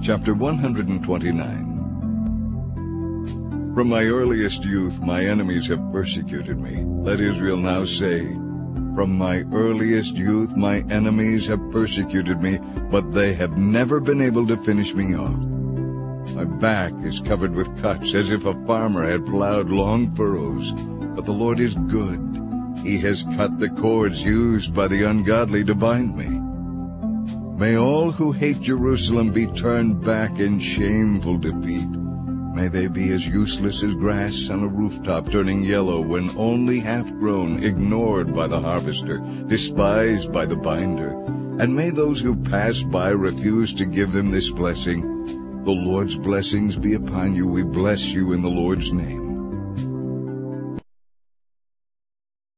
Chapter 129. From my earliest youth my enemies have persecuted me. Let Israel now say, from my earliest youth my enemies have persecuted me, but they have never been able to finish me off. My back is covered with cuts, as if a farmer had plowed long furrows. But the Lord is good. He has cut the cords used by the ungodly to bind me. May all who hate Jerusalem be turned back in shameful defeat. May they be as useless as grass on a rooftop, turning yellow when only half-grown, ignored by the harvester, despised by the binder. And may those who pass by refuse to give them this blessing. The Lord's blessings be upon you. We bless you in the Lord's name.